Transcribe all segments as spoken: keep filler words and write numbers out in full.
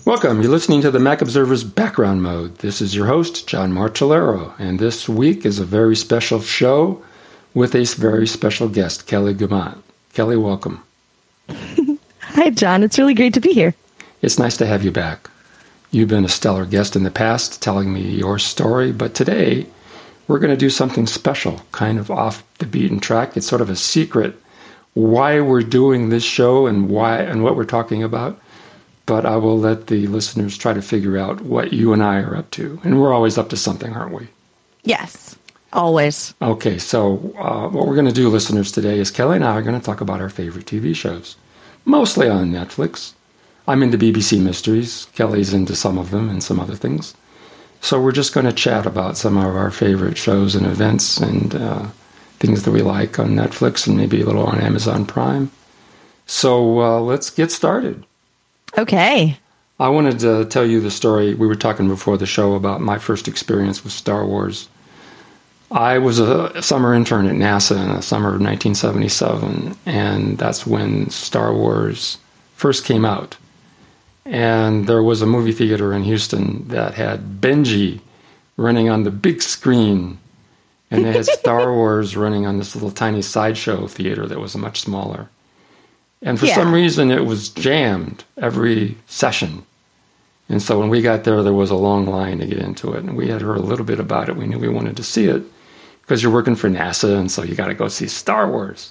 Welcome. You're listening to the Mac Observer's Background Mode. This is your host, John Martellero, and this week is a very special show with a very special guest, Kelly Guimont. Kelly, welcome. Hi, John. It's really great to be here. It's nice to have you back. You've been a stellar guest in the past, telling me your story, but today we're going to do something special, kind of off the beaten track. It's sort of a secret why we're doing this show and why and what we're talking about. But I will let the listeners try to figure out what you and I are up to. And we're always up to something, aren't we? Yes, always. Okay, so uh, what we're going to do, listeners, today is Kelly and I are going to talk about our favorite T V shows, mostly on Netflix. I'm into B B C Mysteries. Kelly's into some of them and some other things. So we're just going to chat about some of our favorite shows and events and uh, things that we like on Netflix and maybe a little on Amazon Prime. So uh, let's get started. Okay. I wanted to tell you the story. We were talking before the show about my first experience with Star Wars. I was a summer intern at NASA in the summer of nineteen seventy-seven, and that's when Star Wars first came out. And there was a movie theater in Houston that had Benji running on the big screen, and they had Star Wars running on this little tiny sideshow theater that was much smaller. And for yeah. some reason, it was jammed every session. And so when we got there, there was a long line to get into it. And we had heard a little bit about it. We knew we wanted to see it because you're working for NASA, and so you got to go see Star Wars.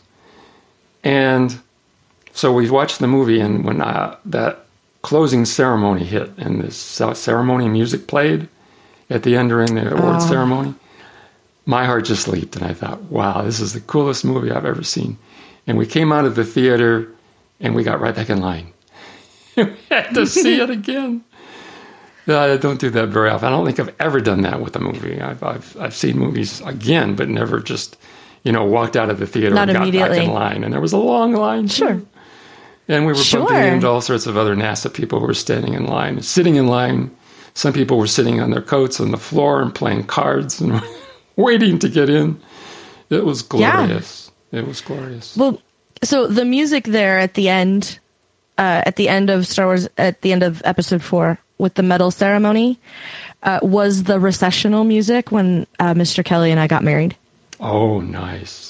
And so we watched the movie, and when uh, that closing ceremony hit and this ceremony music played at the end during the award oh. ceremony, my heart just leaped. And I thought, wow, this is the coolest movie I've ever seen. And we came out of the theater, and we got right back in line. We had to see it again. I don't do that very often. I don't think I've ever done that with a movie. I've I've, I've seen movies again, but never just, you know, walked out of the theater Not and got back in line. And there was a long line, Sure. too. And we were sure. bumping into all sorts of other NASA people who were standing in line, sitting in line. Some people were sitting on their coats on the floor and playing cards and waiting to get in. It was glorious. Yeah. It was glorious. Well, so the music there at the end, uh, at the end of Star Wars, at the end of Episode Four, with the medal ceremony, uh, was the recessional music when uh, Mister Kelly and I got married. Oh, nice.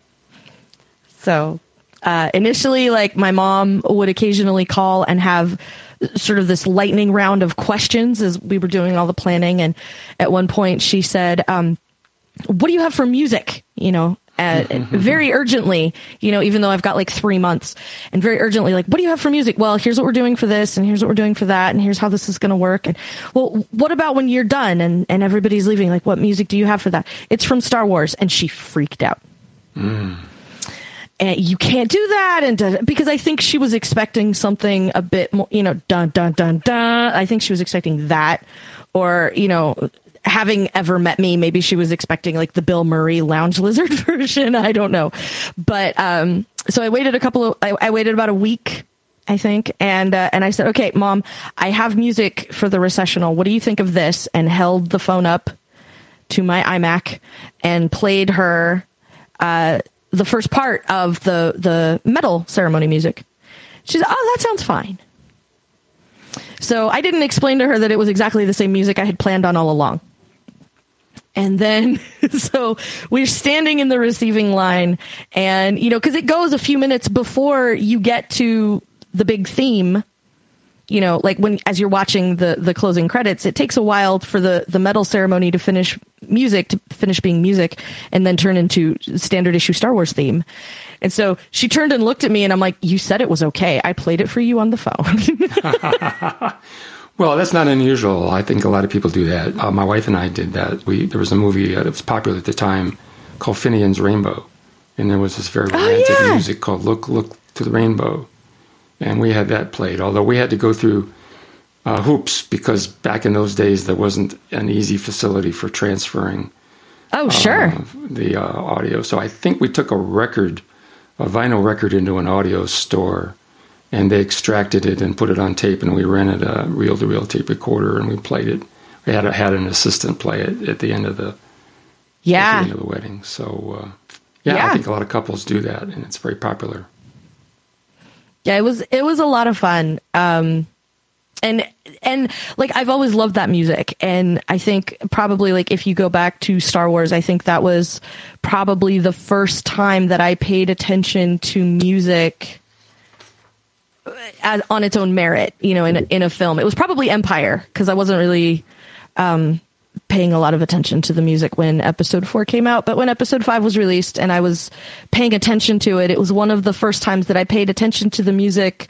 So uh, initially, like, my mom would occasionally call and have sort of this lightning round of questions as we were doing all the planning. And at one point, she said, um, "What do you have for music?" You know. Uh, very urgently, you know, even though I've got like three months and very urgently, like, what do you have for music? Well, here's what we're doing for this, and here's what we're doing for that, and here's how this is going to work. And well, what about when you're done and, and everybody's leaving? Like, what music do you have for that? It's from Star Wars. And she freaked out. Mm. And you can't do that. And uh, because I think she was expecting something a bit more, you know, dun, dun, dun, dun. I think she was expecting that, or, you know, having ever met me, maybe she was expecting like the Bill Murray Lounge Lizard version. I don't know. But um, so I waited a couple of, I, I waited about a week, I think. And uh, and I said, okay, Mom, I have music for the recessional. What do you think of this? And held the phone up to my iMac and played her uh, the first part of the, the medal ceremony music. She said, oh, that sounds fine. So I didn't explain to her that it was exactly the same music I had planned on all along. And then, so we're standing in the receiving line, and, you know, because it goes a few minutes before you get to the big theme, you know, like when, as you're watching the, the closing credits, it takes a while for the, the medal ceremony to finish music, to finish being music, and then turn into standard issue Star Wars theme. And so she turned and looked at me, and I'm like, you said it was okay. I played it for you on the phone. Well, that's not unusual. I think a lot of people do that. Uh, my wife and I did that. We There was a movie uh, that was popular at the time called Finian's Rainbow. And there was this very romantic oh, yeah. music called Look, Look to the Rainbow. And we had that played, although we had to go through uh, hoops because back in those days there wasn't an easy facility for transferring oh, sure. uh, the uh, audio. So I think we took a record, a vinyl record, into an audio store, and they extracted it and put it on tape, and we rented a reel-to-reel tape recorder, and we played it. We had a, had an assistant play it at the end of the yeah at the end of the wedding. So uh, yeah, yeah, I think a lot of couples do that, and it's very popular. Yeah, it was it was a lot of fun. Um, And, and like, I've always loved that music. And I think probably like, if you go back to Star Wars, I think that was probably the first time that I paid attention to music as, on its own merit, you know, in a, in a film. It was probably Empire, because I wasn't really, um, paying a lot of attention to the music when episode four came out. But when episode five was released and I was paying attention to it, it was one of the first times that I paid attention to the music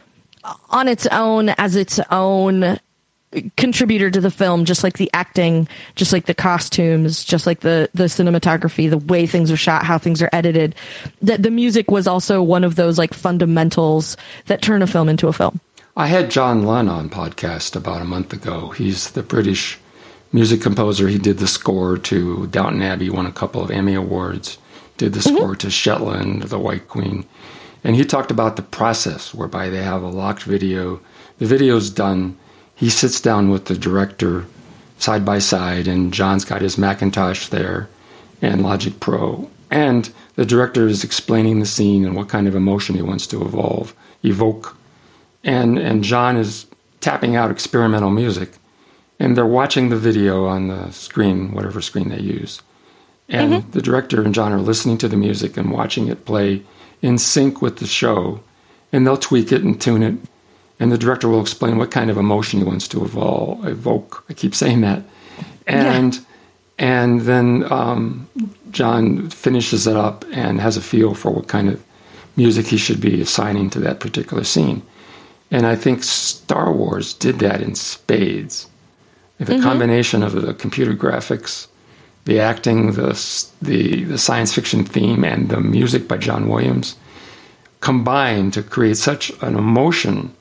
on its own, as its own contributor to the film, just like the acting, just like the costumes, just like the, the cinematography, the way things are shot, how things are edited. That the music was also one of those like fundamentals that turn a film into a film. I had John Lunn on podcast about a month ago. He's the British music composer. He did the score to Downton Abbey, won a couple of Emmy Awards, did the mm-hmm. score to Shetland, The White Queen. And he talked about the process whereby they have a locked video. The video's done. He sits down with the director side by side, and John's got his Macintosh there and Logic Pro. And the director is explaining the scene and what kind of emotion he wants to evolve, evoke. And, and John is tapping out experimental music. And they're watching the video on the screen, whatever screen they use. And mm-hmm. the director and John are listening to the music and watching it play in sync with the show. And they'll tweak it and tune it. And the director will explain what kind of emotion he wants to evolve, evoke. I keep saying that. And yeah. and then um, John finishes it up and has a feel for what kind of music he should be assigning to that particular scene. And I think Star Wars did that in spades. The mm-hmm. combination of the computer graphics, the acting, the, the the science fiction theme, and the music by John Williams combined to create such an emotion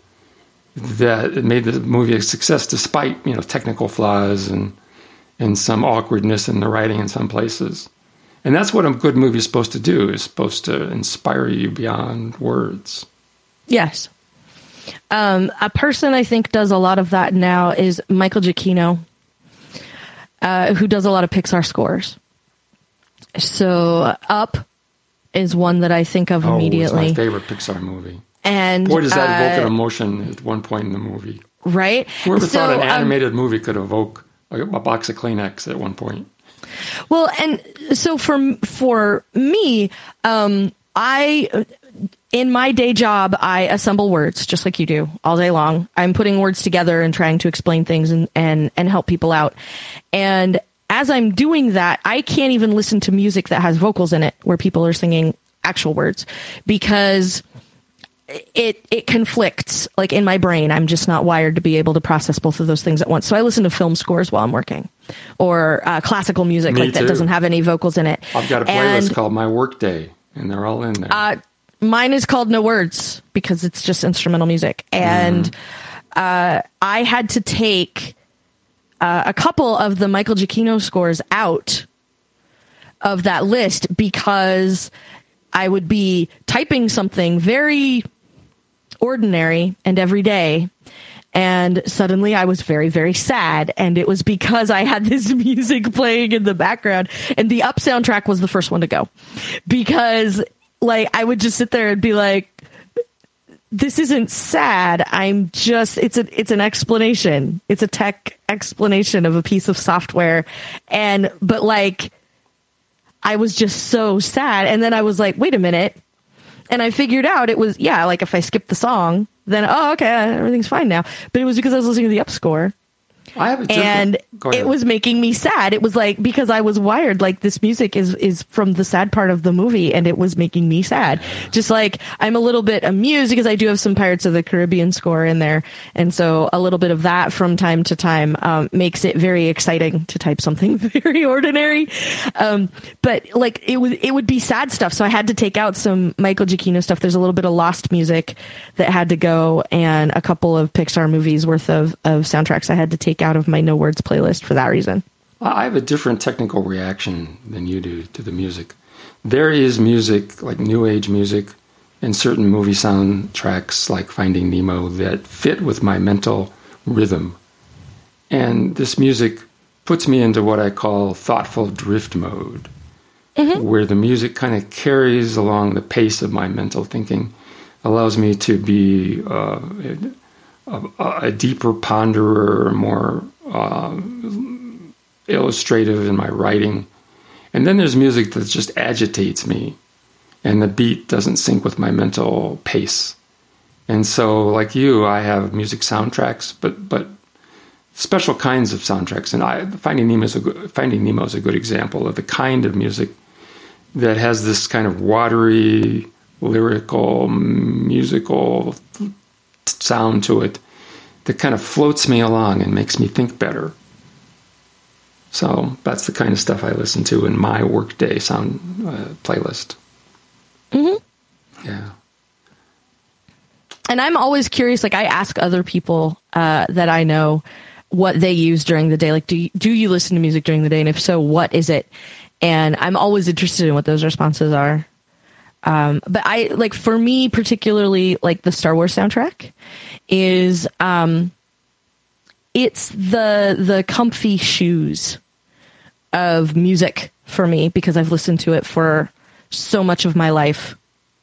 that it made the movie a success, despite, you know, technical flaws and and some awkwardness in the writing in some places. And that's what a good movie is supposed to do. It's supposed to inspire you beyond words. Yes. Um, a person I think does a lot of that now is Michael Giacchino, uh, who does a lot of Pixar scores. So Up is one that I think of oh, immediately. It's my favorite Pixar movie. And boy, does that uh, evoke an emotion at one point in the movie. Right? Whoever so, thought an animated um, movie could evoke a, a box of Kleenex at one point? Well, and so for, for me, um, I... in my day job, I assemble words just like you do all day long. I'm putting words together and trying to explain things and, and, and help people out. And as I'm doing that, I can't even listen to music that has vocals in it where people are singing actual words, because it, it conflicts like in my brain. I'm just not wired to be able to process both of those things at once. So I listen to film scores while I'm working, or uh, classical music Me like too. that doesn't have any vocals in it. I've got a playlist and, called My Workday, and they're all in there. Uh, Mine is called No Words because it's just instrumental music. And mm. uh, I had to take uh, a couple of the Michael Giacchino scores out of that list because I would be typing something very ordinary and everyday, and suddenly I was very, very sad. And it was because I had this music playing in the background, and the Up soundtrack was the first one to go, because like, I would just sit there and be like, this isn't sad. I'm just, it's a, it's an explanation. It's a tech explanation of a piece of software. And, but like, I was just so sad. And then I was like, wait a minute. And I figured out it was, yeah, like if I skip the song, then, oh, okay, everything's fine now. But it was because I was listening to the Up score. I have a and it was making me sad. It was like, because I was wired like this music is is from the sad part of the movie, and it was making me sad. Just like I'm a little bit amused because I do have some Pirates of the Caribbean score in there, and so a little bit of that from time to time um, makes it very exciting to type something very ordinary. Um, but like it would it would be sad stuff, so I had to take out some Michael Giacchino stuff. There's a little bit of lost music that had to go, and a couple of Pixar movies worth of of soundtracks I had to take out of my No Words playlist for that reason. I have a different technical reaction than you do to the music. There is music, like new age music, and certain movie soundtracks like Finding Nemo that fit with my mental rhythm. And this music puts me into what I call thoughtful drift mode, mm-hmm. where the music kind of carries along the pace of my mental thinking, allows me to be uh, a, a deeper ponderer, more uh, illustrative in my writing. And then there's music that just agitates me, and the beat doesn't sync with my mental pace. And so, like you, I have music soundtracks, but but special kinds of soundtracks. And I, Finding Nemo is a good, Finding Nemo is a good example of the kind of music that has this kind of watery, lyrical, musical sound to it that kind of floats me along and makes me think better. So that's the kind of stuff I listen to in my workday sound uh, playlist. Mm-hmm. Yeah. And I'm always curious, like I ask other people uh, that I know what they use during the day. Like, do you, do you listen to music during the day? And if so, what is it? And I'm always interested in what those responses are. Um, but I like, for me, particularly like the Star Wars soundtrack is, um, it's the, the comfy shoes of music for me, because I've listened to it for so much of my life.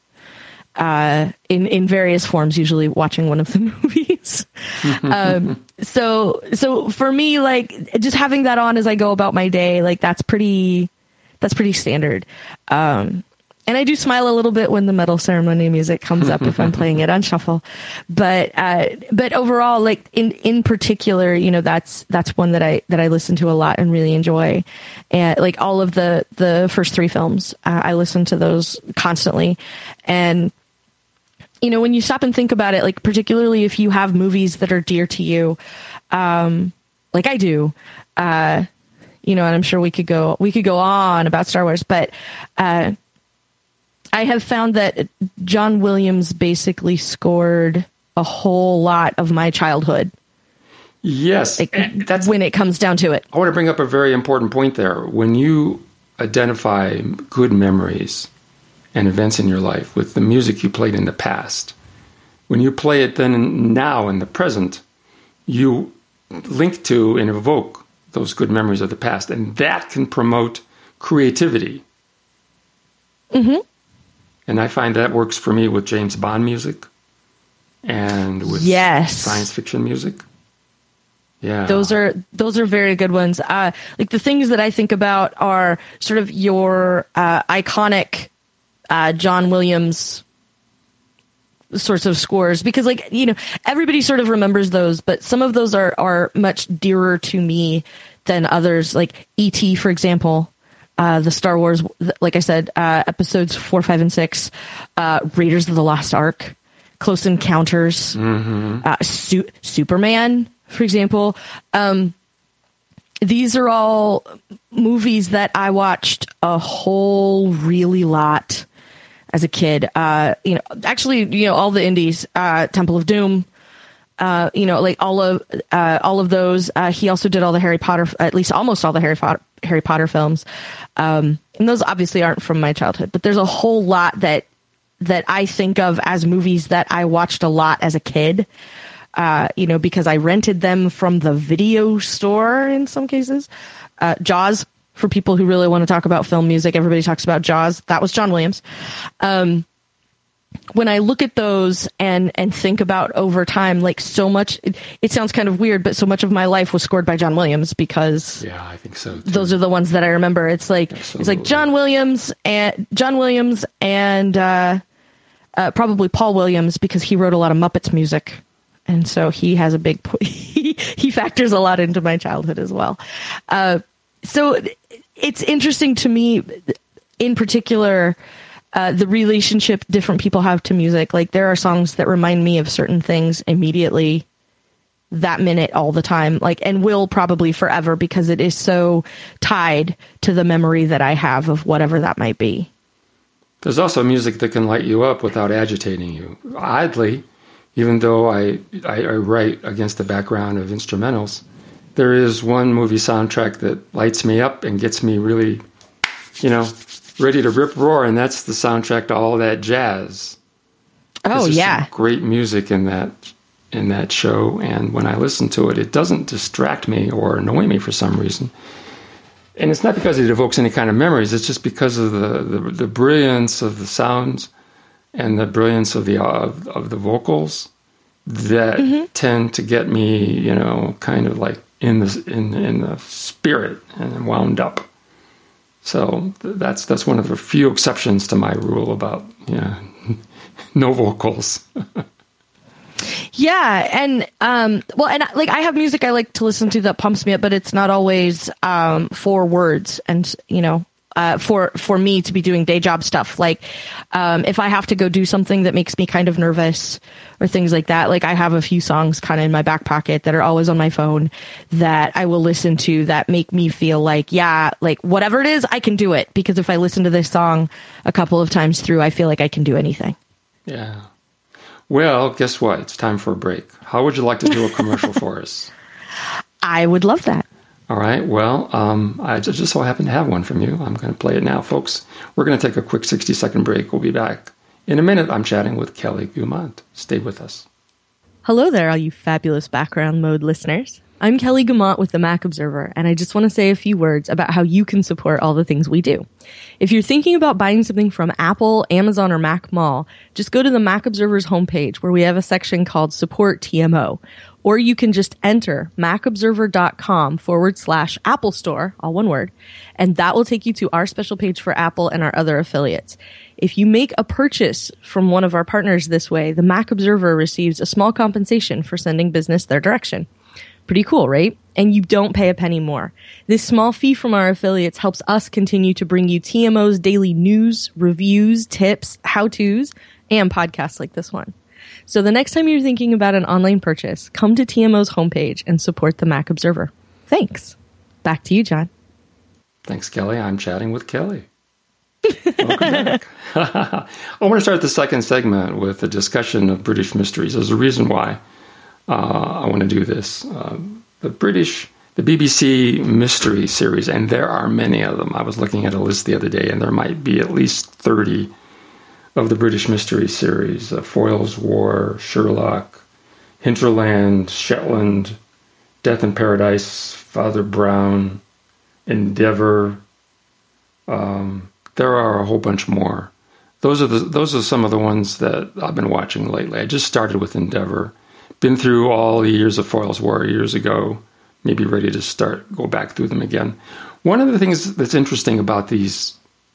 Uh, in, in various forms, usually watching one of the movies. um, so, so for me, like just having that on as I go about my day, like that's pretty, that's pretty standard. Um, and I do smile a little bit when the medal ceremony music comes up if I'm playing it on shuffle. But, uh, but overall, like in, in particular, you know, that's, that's one that I, that I listen to a lot and really enjoy. And like all of the, the first three films, uh, I listen to those constantly. And, you know, when you stop and think about it, like particularly if you have movies that are dear to you, um, like I do, uh, you know, and I'm sure we could go, we could go on about Star Wars, but, uh, I have found that John Williams basically scored a whole lot of my childhood. Yes. Like, that's when it comes down to it. I want to bring up a very important point there. When you identify good memories and events in your life with the music you played in the past, when you play it then now in the present, you link to and evoke those good memories of the past, and that can promote creativity. Mm-hmm. And I find that works for me with James Bond music and with yes. science fiction music. Yeah, those are those are very good ones. Uh, like the things that I think about are sort of your uh, iconic Uh, John Williams sorts of scores, because like, you know, everybody sort of remembers those, but some of those are, are much dearer to me than others. Like E T, for example, uh, the Star Wars, like I said, uh, episodes four, five, and six, uh, Raiders of the Lost Ark, Close Encounters, mm-hmm. uh, Su- Superman, for example. Um, these are all movies that I watched a whole really lot as a kid. Uh, you know, actually, you know, all the indies, uh, Temple of Doom, uh, you know, like all of, uh, all of those. Uh, he also did all the Harry Potter, at least almost all the Harry Potter, Harry Potter films. Um, and those obviously aren't from my childhood, but there's a whole lot that, that I think of as movies that I watched a lot as a kid. Uh, you know, because I rented them from the video store in some cases. Uh, Jaws, for people who really want to talk about film music, everybody talks about Jaws. That was John Williams. Um, when I look at those and, and think about over time, like so much, it, it sounds kind of weird, but so much of my life was scored by John Williams because yeah, I think so too. Those are the ones that I remember. It's like, Absolutely. It's like John Williams and John Williams and, uh, uh, probably Paul Williams, because he wrote a lot of Muppets music. And so he has a big, he, he factors a lot into my childhood as well. Uh, so it's interesting to me, in particular, uh, the relationship different people have to music. Like there are songs that remind me of certain things immediately, that minute, all the time, like, and will probably forever, because it is so tied to the memory that I have of whatever that might be. There's also music that can light you up without agitating you. Oddly, even though I, I, I write against the background of instrumentals, there is one movie soundtrack that lights me up and gets me really, you know, ready to rip roar, and that's the soundtrack to All That Jazz. Oh, there's yeah. some great music in that in that show, and when I listen to it, it doesn't distract me or annoy me for some reason. And it's not because it evokes any kind of memories, it's just because of the, the, the brilliance of the sounds and the brilliance of the of, of the vocals that mm-hmm. tend to get me, you know, kind of like in the in in the spirit and wound up. So that's that's one of the few exceptions to my rule about, you know, no vocals. Yeah, and um, well, and like I have music I like to listen to that pumps me up, but it's not always um, for words, and you know, uh, for for me to be doing day job stuff. Like um, if I have to go do something that makes me kind of nervous or things like that, like I have a few songs kind of in my back pocket that are always on my phone that I will listen to that make me feel like, yeah, like whatever it is, I can do it, because if I listen to this song a couple of times through, I feel like I can do anything. Yeah. Well, guess what? It's time for a break. How would you like to do a commercial for us? I would love that. All right. Well, um, I just, just so happen to have one from you. I'm going to play it now, folks. We're going to take a quick sixty-second break. We'll be back in a minute. I'm chatting with Kelly Guimont. Stay with us. Hello there, all you fabulous Background Mode listeners. I'm Kelly Guimont with the Mac Observer, and I just want to say a few words about how you can support all the things we do. If you're thinking about buying something from Apple, Amazon, or Mac Mall, just go to the Mac Observer's homepage where we have a section called Support T M O. Or you can just enter macobserver.com forward slash Apple Store, all one word, and that will take you to our special page for Apple and our other affiliates. If you make a purchase from one of our partners this way, the Mac Observer receives a small compensation for sending business their direction. Pretty cool, right? And you don't pay a penny more. This small fee from our affiliates helps us continue to bring you T M O's daily news, reviews, tips, how-tos, and podcasts like this one. So the next time you're thinking about an online purchase, come to T M O's homepage and support the Mac Observer. Thanks. Back to you, John. Thanks, Kelly. I'm chatting with Kelly. Welcome back. I want to start the second segment with a discussion of British mysteries. There's a reason why Uh, I want to do this. Uh, the British, the B B C mystery series, and there are many of them. I was looking at a list the other day, and there might be at least thirty of the British mystery series. Uh, Foyle's War, Sherlock, Hinterland, Shetland, Death in Paradise, Father Brown, Endeavour. Um, there are a whole bunch more. Those are the those are some of the ones that I've been watching lately. I just started with Endeavour. Been through all the years of Foyle's War years ago, maybe ready to start, go back through them again. One of the things that's interesting about these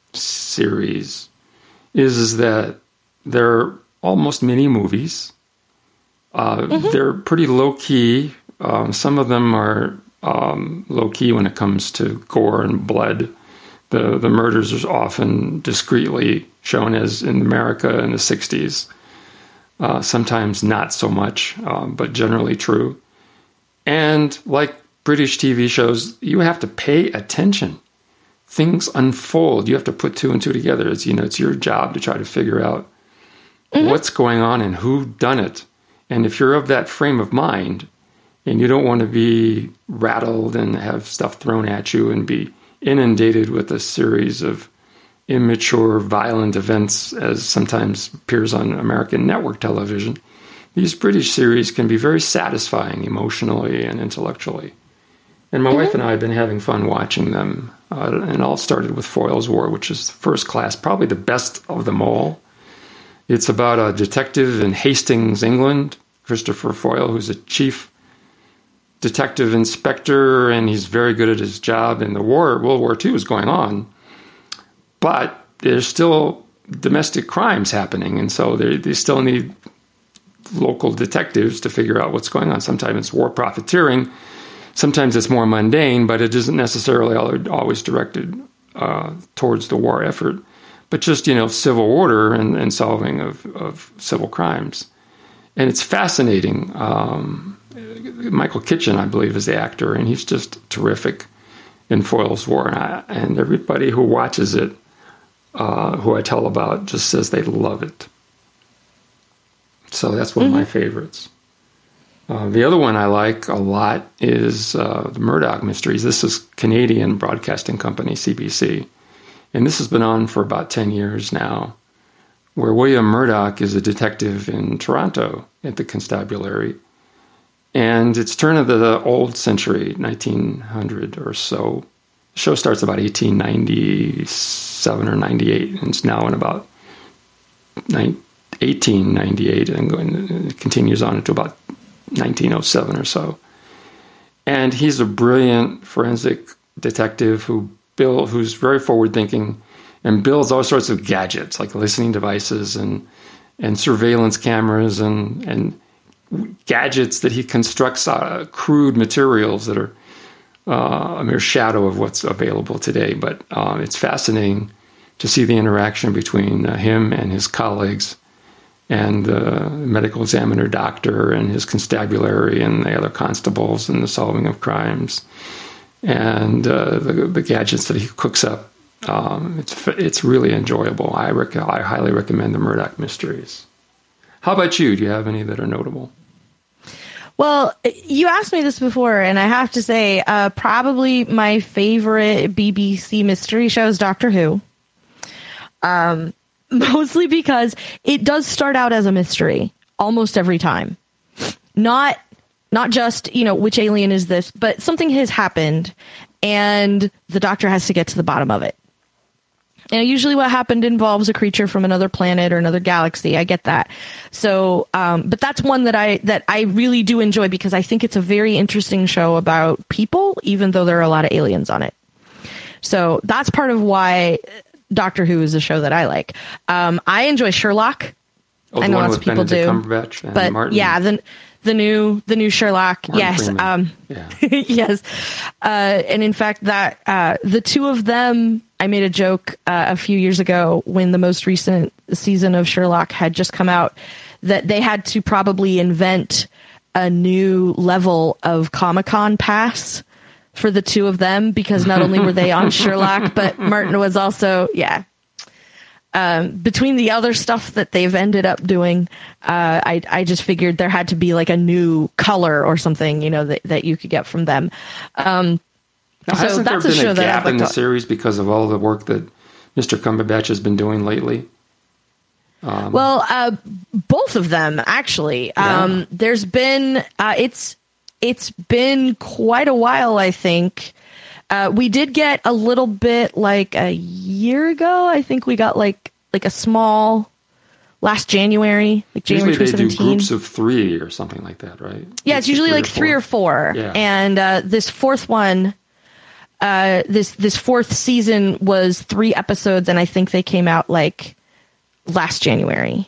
series is, is that they're almost mini movies. Uh, mm-hmm. They're pretty low-key. Um, some of them are um, low-key when it comes to gore and blood. The, the murders are often discreetly shown, as in America in the sixties. Uh, sometimes not so much, um, but generally true. And like British T V shows, you have to pay attention. Things unfold. You have to put two and two together. It's, you know, it's your job to try to figure out mm-hmm. what's going on and who done it. And if you're of that frame of mind and you don't want to be rattled and have stuff thrown at you and be inundated with a series of immature, violent events, as sometimes appears on American network television, these British series can be very satisfying emotionally and intellectually. And my mm-hmm. wife and I have been having fun watching them. Uh, and it all started with Foyle's War, which is first class, probably the best of them all. It's about a detective in Hastings, England, Christopher Foyle, who's a chief detective inspector, and he's very good at his job. And the war, World War Two is going on. But there's still domestic crimes happening, and so they, they still need local detectives to figure out what's going on. Sometimes it's war profiteering, sometimes it's more mundane, but it isn't necessarily always directed uh, towards the war effort, but just, you know, civil order and, and solving of, of civil crimes. And it's fascinating. Um, Michael Kitchen, I believe, is the actor, and he's just terrific in Foyle's War. And, I, and everybody who watches it, Uh, who I tell about, just says they love it. So that's one mm-hmm. of my favorites. Uh, the other one I like a lot is uh, the Murdoch Mysteries. This is Canadian Broadcasting Company, C B C. And this has been on for about ten years now, where William Murdoch is a detective in Toronto at the constabulary. And it's turn of the old century, nineteen hundred or so. The show starts about eighteen ninety-seven or ninety-eight, and it's now in about eighteen ninety-eight and going, it continues on into about nineteen oh seven or so. And he's a brilliant forensic detective who build, who's very forward-thinking and builds all sorts of gadgets like listening devices and and surveillance cameras and and gadgets that he constructs out of crude materials that are uh, a mere shadow of what's available today. But um, it's fascinating to see the interaction between uh, him and his colleagues and the medical examiner doctor and his constabulary and the other constables and the solving of crimes and uh, the, the gadgets that he cooks up. Um, it's it's really enjoyable. I rec- I highly recommend the Murdoch Mysteries. How about you? Do you have any that are notable? Well, you asked me this before, and I have to say, uh, probably my favorite B B C mystery show is Doctor Who. Um, mostly because it does start out as a mystery almost every time. Not not just, you know, which alien is this, but something has happened, and the Doctor has to get to the bottom of it. And usually what happened involves a creature from another planet or another galaxy. I get that. So, um, but that's one that I, that I really do enjoy because I think it's a very interesting show about people, even though there are a lot of aliens on it. So that's part of why Doctor Who is a show that I like. Um, I enjoy Sherlock. Oh, the I know one lots with of people Benedict do. Cumberbatch and But Martin. yeah, the, the new, the new Sherlock. Martin yes. Freeman. Um, yeah. yes. Uh, and in fact that, uh, the two of them, I made a joke uh, a few years ago when the most recent season of Sherlock had just come out that they had to probably invent a new level of Comic-Con pass for the two of them because not only were they on Sherlock, but Martin was also, yeah. Um, between the other stuff that they've ended up doing, uh, I, I just figured there had to be like a new color or something, you know, that, that you could get from them. Um, Now, so hasn't that's there a been show a that gap I'd in like the to- series because of all the work that Mister Cumberbatch has been doing lately? Um, Well, uh, both of them actually. Yeah. Um, there's been uh, it's it's been quite a while. I think uh, we did get a little bit like a year ago. I think we got like like a small last January, like January usually twenty they do seventeen. groups of three or something like that, right? Yeah, it's usually like three or four. Yeah. And uh, this fourth one, uh, this this fourth season was three episodes, and I think they came out like last January.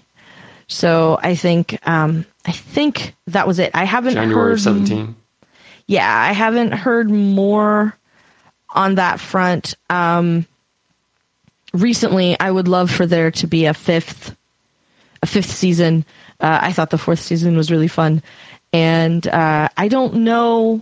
So I think um, I think that was it. I haven't January heard. of seventeen. Yeah, I haven't heard more on that front. Um, recently, I would love for there to be a fifth, a fifth season. Uh, I thought the fourth season was really fun, and uh, I don't know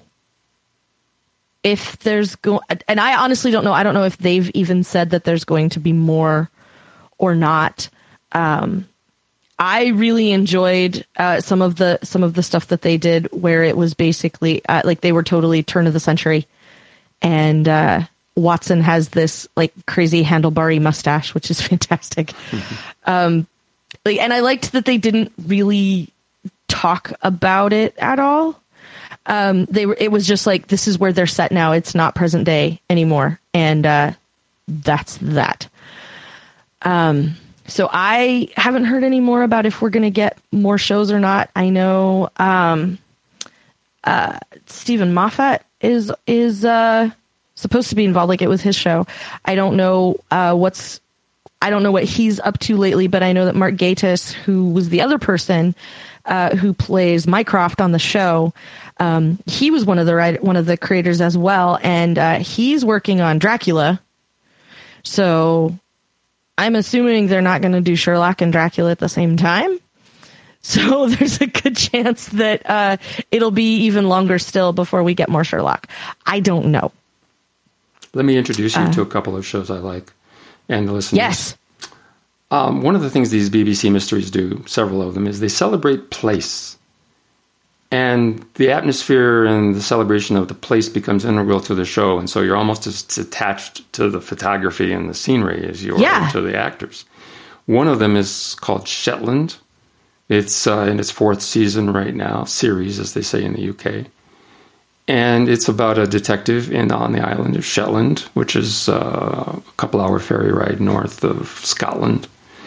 if there's going. And I honestly don't know. I don't know if they've even said that there's going to be more or not. Um, I really enjoyed uh, some of the some of the stuff that they did, where it was basically uh, like they were totally turn of the century, and uh, Watson has this like crazy handlebar-y mustache, which is fantastic. Mm-hmm. Um, like, and I liked that they didn't really talk about it at all. Um, they were. It was just like, this is where they're set now. It's not present day anymore, and uh, that's that. Um. So I haven't heard any more about if we're going to get more shows or not. I know um, uh, Stephen Moffat is is uh, supposed to be involved, like it was his show. I don't know uh, what's I don't know what he's up to lately, but I know that Mark Gatiss, who was the other person uh, who plays Mycroft on the show, um, he was one of the write- one of the creators as well, and uh, he's working on Dracula. So I'm assuming they're not going to do Sherlock and Dracula at the same time. So there's a good chance that uh, it'll be even longer still before we get more Sherlock. I don't know. Let me introduce you uh, to a couple of shows I like and the listeners. Yes. Um, one of the things these B B C mysteries do, several of them, is they celebrate place. And the atmosphere and the celebration of the place becomes integral to the show. And so you're almost as attached to the photography and the scenery as you are yeah. to the actors. One of them is called Shetland. It's uh, in its fourth season right now, series, as they say in the U K. And it's about a detective in on the island of Shetland, which is uh, a couple-hour ferry ride north of Scotland.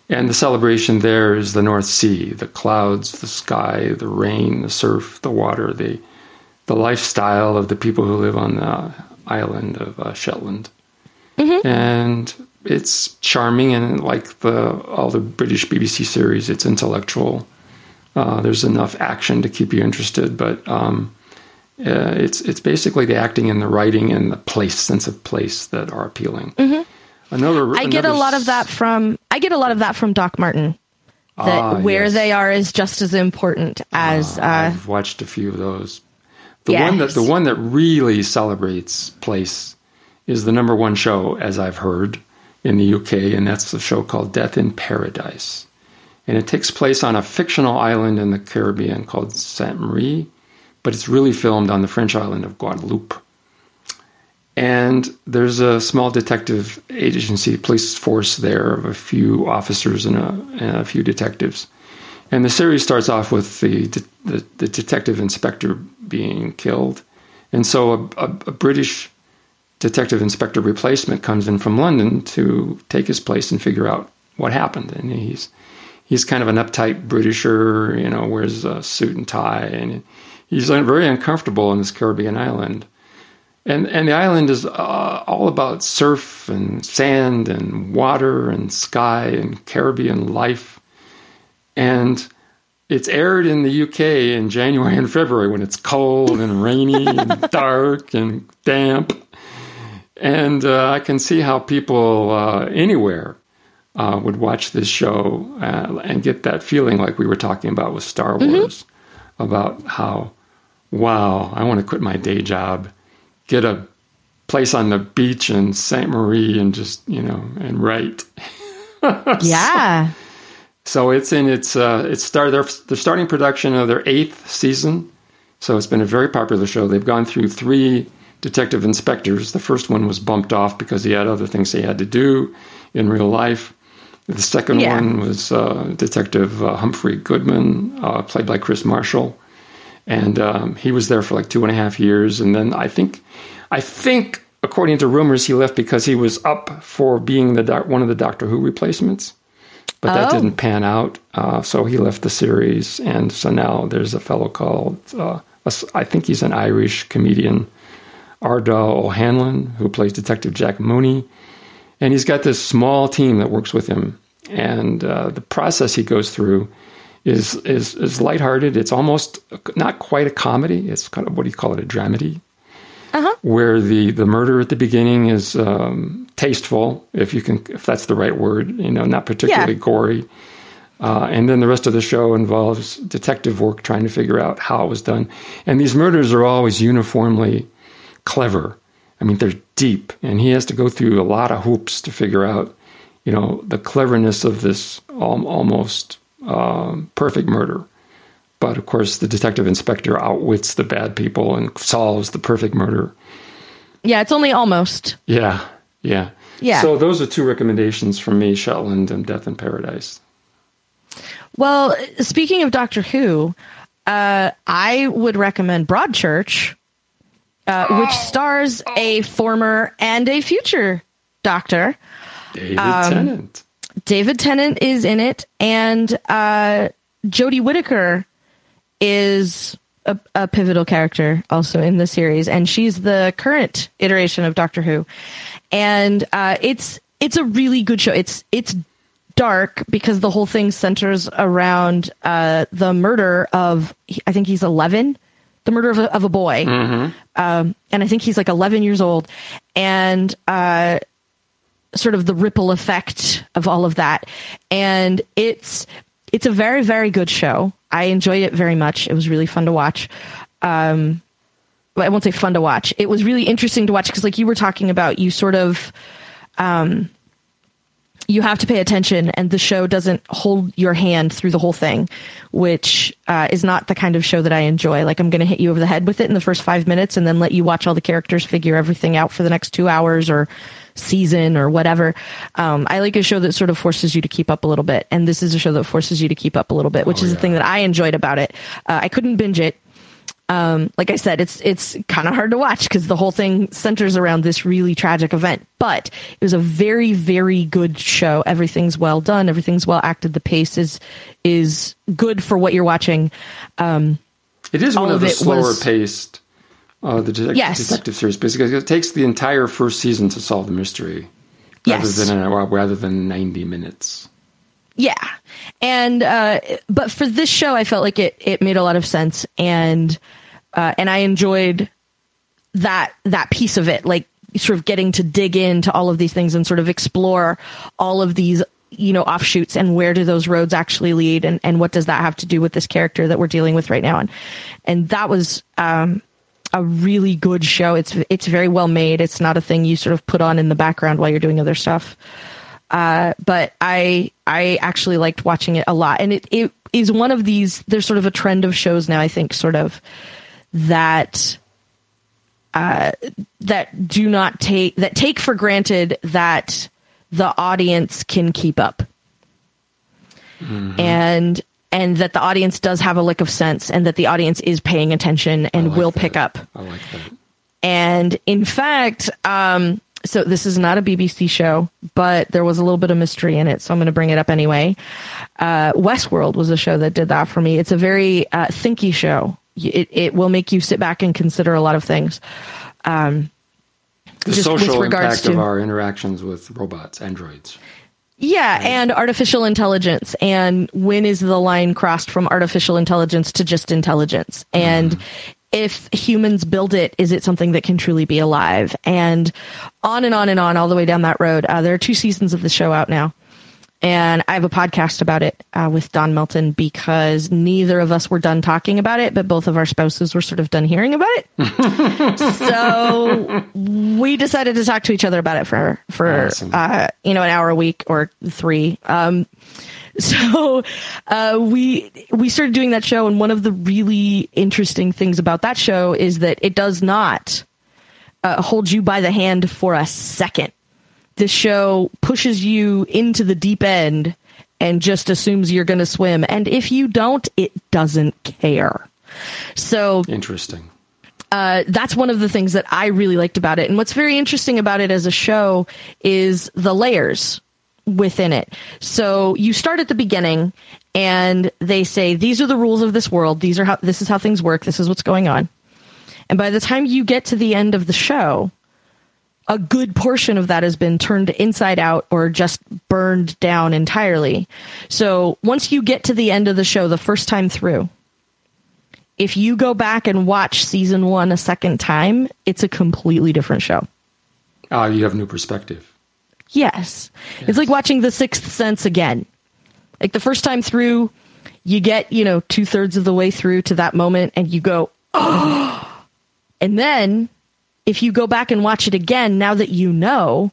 And the celebration there is the North Sea, the clouds, the sky, the rain, the surf, the water, the the lifestyle of the people who live on the island of uh, Shetland. Mm-hmm. And it's charming, and like the all the British B B C series, it's intellectual. Uh, there's enough action to keep you interested, but um, uh, it's it's basically the acting and the writing and the place, sense of place that are appealing. Mm-hmm. Another, I get another a lot of that from I get a lot of that from Doc Martin. That ah, where yes. they are is just as important as. Uh, uh, I've watched a few of those. The yes. one that the one that really celebrates place is the number one show, as I've heard, in the U K, and that's a show called Death in Paradise. And it takes place on a fictional island in the Caribbean called Sainte Marie, but it's really filmed on the French island of Guadeloupe. And there's a small detective agency, police force there of a few officers and a, and a few detectives. And the series starts off with the, the, the detective inspector being killed. And so a, a, a British detective inspector replacement comes in from London to take his place and figure out what happened. And he's he's kind of an uptight Britisher, you know, wears a suit and tie. And he's very uncomfortable on this Caribbean island. And and the island is uh, all about surf and sand and water and sky and Caribbean life. And it's aired in the U K in January and February when it's cold and rainy and dark and damp. And uh, I can see how people uh, anywhere uh, would watch this show uh, and get that feeling like we were talking about with Star Wars, mm-hmm. about how, wow, I want to quit my day job, get a place on the beach in Sainte Marie and just, you know, and write. Yeah. So, so it's in its, uh, it's start, they're, they're starting production of their eighth season. So it's been a very popular show. They've gone through three detective inspectors. The first one was bumped off because he had other things he had to do in real life. The second yeah. one was uh, Detective uh, Humphrey Goodman, uh, played by Chris Marshall. And um, he was there for like two and a half years. And then I think, I think, according to rumors, he left because he was up for being the doc- one of the Doctor Who replacements. But that oh. didn't pan out. Uh, so he left the series. And so now there's a fellow called, uh, I think he's an Irish comedian, Ardal O'Hanlon, who plays Detective Jack Mooney. And he's got this small team that works with him. And uh, the process he goes through is is is lighthearted. It's almost not quite a comedy. It's kind of, what do you call it, a dramedy? Uh-huh. Where the, the murder at the beginning is um, tasteful, if you can, if that's the right word, you know, not particularly yeah. gory. Uh, and then the rest of the show involves detective work trying to figure out how it was done. And these murders are always uniformly clever. I mean, they're deep, and he has to go through a lot of hoops to figure out, you know, the cleverness of this al- almost um, perfect murder. But of course, the detective inspector outwits the bad people and solves the perfect murder. Yeah, it's only almost. Yeah, yeah, yeah. So those are two recommendations from me: Shetland and Death in Paradise. Well, speaking of Doctor Who, uh, I would recommend Broadchurch. Uh, which stars a former and a future Doctor. David um, Tennant. David Tennant is in it, and uh, Jodie Whittaker is a, a pivotal character also in the series, and she's the current iteration of Doctor Who. And uh, it's it's a really good show. It's it's dark because the whole thing centers around uh, the murder of, I think he's eleven. The murder of a, of a boy. Mm-hmm. Um, and I think he's like eleven years old. And uh, sort of the ripple effect of all of that. And it's it's a very, very good show. I enjoyed it very much. It was really fun to watch. Um, I won't say fun to watch. It was really interesting to watch because, like you were talking about, you sort of... Um, you have to pay attention, and the show doesn't hold your hand through the whole thing, which uh, is not the kind of show that I enjoy. Like, I'm going to hit you over the head with it in the first five minutes and then let you watch all the characters figure everything out for the next two hours or season or whatever. Um, I like a show that sort of forces you to keep up a little bit, and this is a show that forces you to keep up a little bit, which oh, is yeah. the thing that I enjoyed about it. Uh, I couldn't binge it. Um, like I said, it's it's kind of hard to watch because the whole thing centers around this really tragic event. But it was a very, very good show. Everything's well done. Everything's well acted. The pace is is good for what you're watching. Um, it is one of, of the slower was, paced uh, the detective, yes. detective series because it takes the entire first season to solve the mystery, rather yes. than rather than ninety minutes. Yeah. And, uh, but for this show, I felt like it, it made a lot of sense. And, uh, and I enjoyed that, that piece of it, like sort of getting to dig into all of these things and sort of explore all of these, you know, offshoots and where do those roads actually lead? And, and what does that have to do with this character that we're dealing with right now? And, and that was, um, a really good show. It's, it's very well made. It's not a thing you sort of put on in the background while you're doing other stuff. Uh, but I I actually liked watching it a lot. And it, it is one of these, there's sort of a trend of shows now, I think, sort of that uh, that do not take, that take for granted that the audience can keep up. Mm-hmm. And and that the audience does have a lick of sense and that the audience is paying attention and like will that. pick up. I like that. And in fact, um, so this is not a B B C show, but there was a little bit of mystery in it, so I'm going to bring it up anyway. Uh, Westworld was a show that did that for me. It's a very uh, thinky show. It, it will make you sit back and consider a lot of things. Um, the just social with regards impact to, of our interactions with robots, androids. Yeah, right. And artificial intelligence. And when is the line crossed from artificial intelligence to just intelligence? And mm. if humans build it, is it something that can truly be alive? And on and on and on, all the way down that road. Uh, there are two seasons of the show out now. And I have a podcast about it uh, with Don Melton because neither of us were done talking about it, but both of our spouses were sort of done hearing about it. So we decided to talk to each other about it for, for awesome. uh, you know, an hour a week or three. Um, so uh, we we started doing that show, and one of the really interesting things about that show is that it does not uh, hold you by the hand for a second. This show pushes you into the deep end and just assumes you're going to swim. And if you don't, it doesn't care. So interesting. Uh, that's one of the things that I really liked about it. And what's very interesting about it as a show is the layers within it. So you start at the beginning and they say, these are the rules of this world. These are how, this is how things work. This is what's going on. And by the time you get to the end of the show, a good portion of that has been turned inside out or just burned down entirely. So once you get to the end of the show, the first time through, if you go back and watch season one a second time, it's a completely different show. Ah, uh, you have new perspective. Yes. yes. It's like watching The Sixth Sense again. Like the first time through, you get, you know, two thirds of the way through to that moment and you go, oh, and then if you go back and watch it again, now that you know,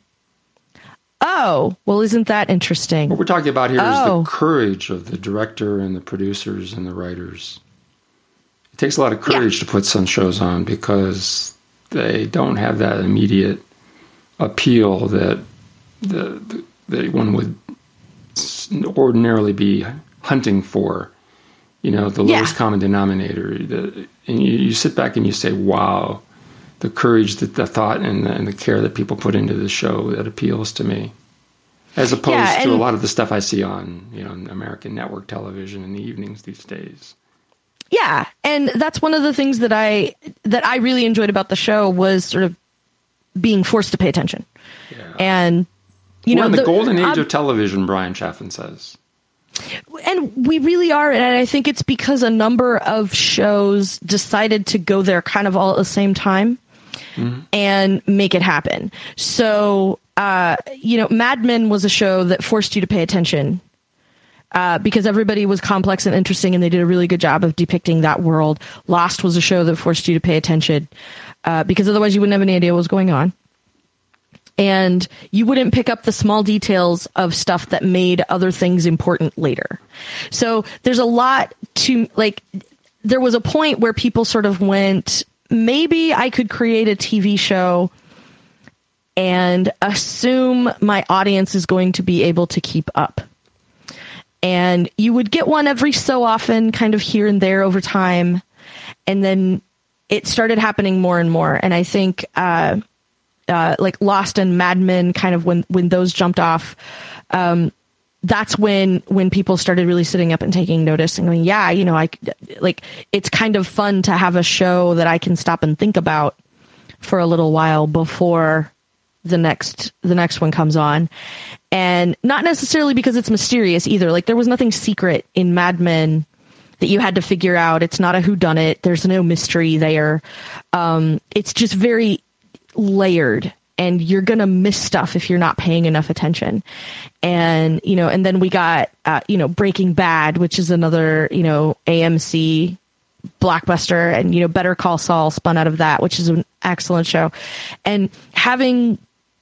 oh, well, isn't that interesting? What we're talking about here oh. is the courage of the director and the producers and the writers. It takes a lot of courage yeah. to put some shows on because they don't have that immediate appeal that the, that one would ordinarily be hunting for. You know, the lowest yeah. common denominator. The, and you, you sit back and you say, wow. The courage, that the thought, and the, and the care that people put into the show that appeals to me, as opposed yeah, and, to a lot of the stuff I see on, you know, American network television in the evenings these days. Yeah, and that's one of the things that I that I really enjoyed about the show was sort of being forced to pay attention. Yeah. And you We're know, in the, the golden age um, of television, Brian Chaffin says. And we really are, and I think it's because a number of shows decided to go there kind of all at the same time. Mm-hmm. And make it happen. So, uh, you know, Mad Men was a show that forced you to pay attention uh, because everybody was complex and interesting, and they did a really good job of depicting that world. Lost was a show that forced you to pay attention uh, because otherwise you wouldn't have any idea what was going on. And you wouldn't pick up the small details of stuff that made other things important later. So there's a lot to, like, there was a point where people sort of went, maybe I could create a T V show and assume my audience is going to be able to keep up. And you would get one every so often, kind of here and there over time. and then it started happening more and more. And I think uh, uh, like Lost and Mad Men, kind of when when those jumped off, um, that's when when people started really sitting up and taking notice and going, yeah, you know, I like it's kind of fun to have a show that I can stop and think about for a little while before the next the next one comes on. And not necessarily because it's mysterious either. Like there was nothing secret in Mad Men that you had to figure out. It's not a whodunit. There's no mystery there. Um, it's just very layered, and you're going to miss stuff if you're not paying enough attention. And, you know, and then we got, uh, you know, Breaking Bad, which is another, you know, A M C blockbuster, and, you know, Better Call Saul spun out of that, which is an excellent show. And having,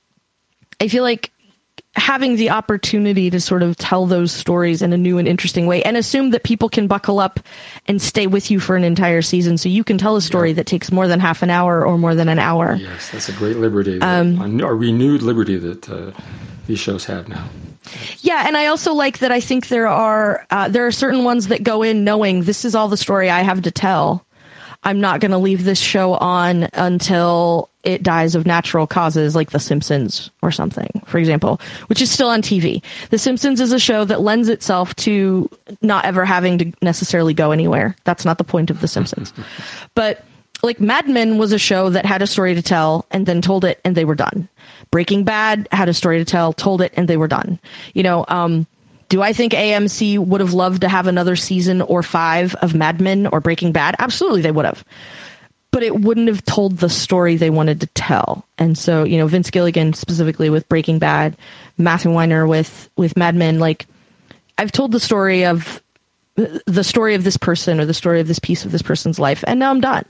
I feel like, having the opportunity to sort of tell those stories in a new and interesting way, and assume that people can buckle up and stay with you for an entire season, so you can tell a story yeah. that takes more than half an hour or more than an hour. Yes, that's a great liberty, um, a renewed liberty that uh, these shows have now. Yeah, and I also like that I think there are uh, there are certain ones that go in knowing this is all the story I have to tell. I'm not going to leave this show on until it dies of natural causes, like The Simpsons or something, for example, which is still on T V. The Simpsons is a show that lends itself to not ever having to necessarily go anywhere. That's not the point of The Simpsons. But like Mad Men was a show that had a story to tell and then told it and they were done. Breaking Bad had a story to tell, told it, and they were done. You know, um, do I think A M C would have loved to have another season or five of Mad Men or Breaking Bad? Absolutely, they would have. But it wouldn't have told the story they wanted to tell. And so, you know, Vince Gilligan specifically with Breaking Bad, Matthew Weiner with, with Mad Men, like, I've told the story of the story of this person or the story of this piece of this person's life, and now I'm done.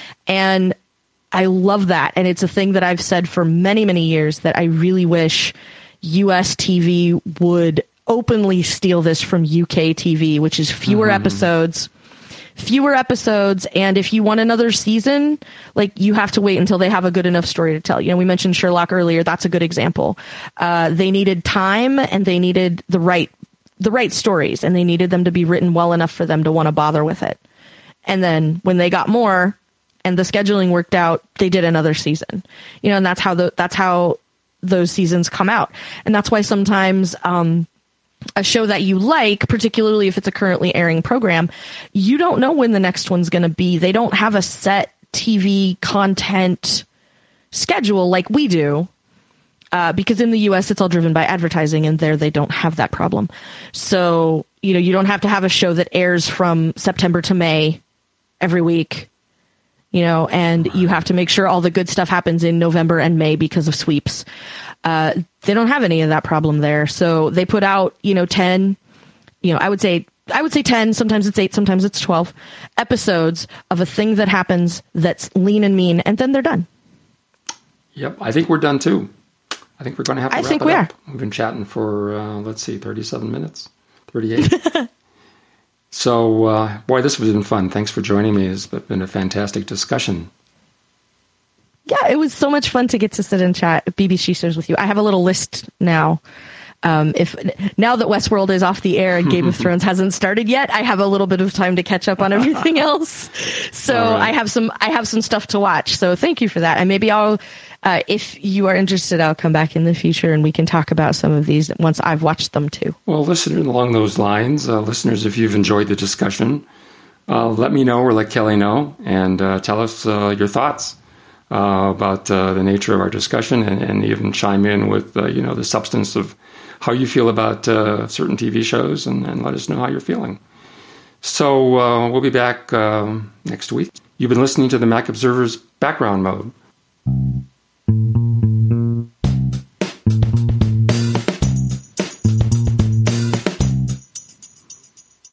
And I love that. And it's a thing that I've said for many, many years that I really wish U S T V would openly steal this from U K T V, which is fewer mm-hmm. episodes, fewer episodes. And if you want another season, like you have to wait until they have a good enough story to tell. You know, we mentioned Sherlock earlier. That's a good example. Uh, they needed time and they needed the right, the right stories, and they needed them to be written well enough for them to want to bother with it. And then when they got more and the scheduling worked out, they did another season, you know, and that's how the, that's how those seasons come out. And that's why sometimes, um, a show that you like, particularly if it's a currently airing program, you don't know when the next one's going to be. They don't have a set T V content schedule like we do, uh, because in the U S it's all driven by advertising, and there they don't have that problem. So, you know, you don't have to have a show that airs from September to May every week, you know, and you have to make sure all the good stuff happens in November and May because of sweeps. Uh, they don't have any of that problem there. So they put out, you know, ten, you know, I would say, I would say ten, sometimes it's eight, sometimes it's twelve episodes of a thing that happens that's lean and mean, and then they're done. Yep. I think we're done too. I think we're going to have to I wrap think it we up. are. We've been chatting for, uh, let's see, thirty-seven minutes, thirty-eight. So, uh, boy, this has been fun. Thanks for joining me. It's been a fantastic discussion. Yeah, it was so much fun to get to sit and chat B B Sheesters with you. I have a little list now. Um, if now that Westworld is off the air and Game of Thrones hasn't started yet, I have a little bit of time to catch up on everything else. So right. I have some I have some stuff to watch. So thank you for that. And maybe I'll, uh, if you are interested, I'll come back in the future and we can talk about some of these once I've watched them too. Well, listeners, along those lines, uh, listeners, if you've enjoyed the discussion, uh, let me know or let Kelly know, and uh, tell us uh, your thoughts. Uh, about uh, the nature of our discussion, and, and even chime in with, uh, you know, the substance of how you feel about uh, certain T V shows, and, and let us know how you're feeling. So uh, we'll be back um, next week. You've been listening to the Mac Observer's Background Mode.